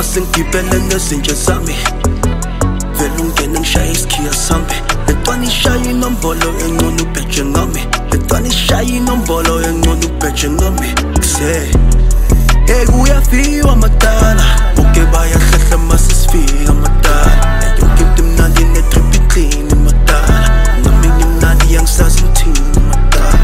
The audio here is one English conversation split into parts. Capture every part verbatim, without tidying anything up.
masengigibele nezinja zami vele ungene ngishaye isikhiya sami letwana ishaya inombolo engcono ubheje ngami letwana ishaya inombolo engcono ubheje ngami kuse hey kuyafiwa madala bonke bayahlehla masisifika madala yonke into imnandi netrip iclean madala nami ngimnandi yangisazi ngithini madala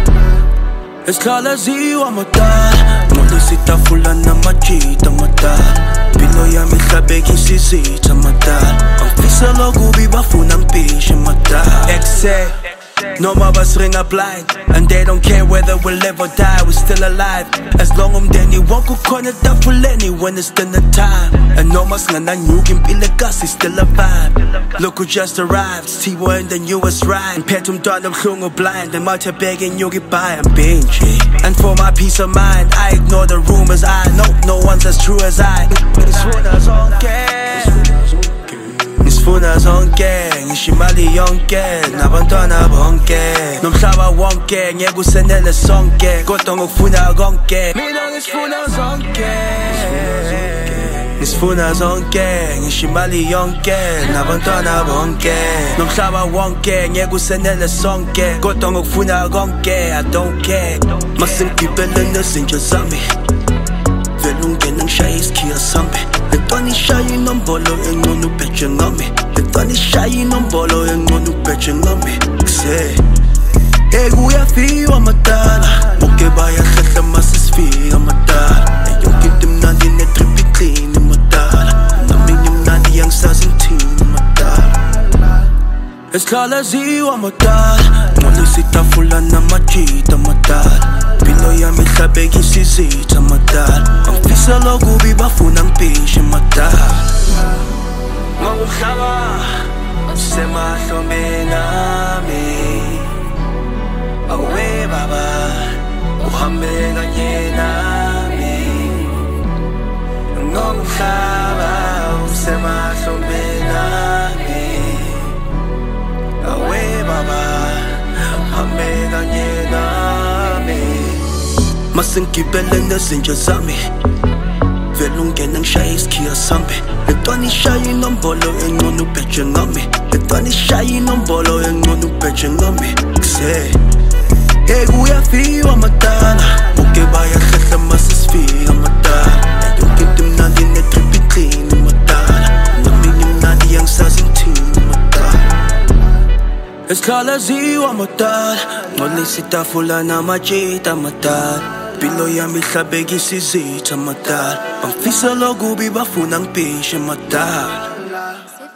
esikhalaziwa madala ngolisa itafula namajita madala impilo yami ihlabekisa izitha madala angifisa lokubi bafuna ngipishe madala Exe noma basiringa blind and they don't care whether we'll live or die, we're still alive as long umndeni wonke ukhona etafuleni when it's dinner time and noma singananyuka impilo ekasi still a vibe look who just arrived Tiwa in the newest ride mphethe umntwana obuhlungu blind and might have begging you goodbye I'm being G and for my peace of mind I ignore the rumors I know no one's as true as I ngisifuna zonke ngisifuna zonke ngisho imali yonke nabantwana bonke nomhlaba wonke ngeke usenele sonke kodwa ngokufuna konke mina ngisifuna zonke ngisifuna zonke ngisho imali yonke nabantwana bonke nomhlaba wonke ngeke usenele sonke kodwa ngokufuna konke I don't care masengigibele nezinja zami vele ungene ngishaye isikhiya sami letwana ishaya inombolo engcono ubheje ngami letwana ishaya inombolo engcono ubheje ngami kuse hey kuyafiwa madala bonke bayahlehla masisifika madala yonke into imnandi netrip iclean madala nami ngimnandi yangisazi ngithini madala esikhalaziwa madala ngolisa itafula namajita madala impilo yami ihlabekisa izitha madala angifisa lokubi bafuna ngipishe madala ngomhlaba usemahlombe nami awe baba uhambe kanye nami ngomhlaba usemahlombe nami awe baba uhambe kanye nami masengigibele nezinja zami vele ungene ngishaye isikhiya sami letwana ishaya inombolo engcono ubheje ngami letwana ishaya inombolo engcono ubheje ngami kuse hey kuyafiwa madala bonke bayahlehla masisifika madala yonke into imnandi netrip iclean madala nami ngimnandi yangisazi ngithini madala esikhalaziwa madala ngolisa itafula namajita madala impilo yami ihlabekisa izitha madala angifisa lokubi bafuna ngipishe madala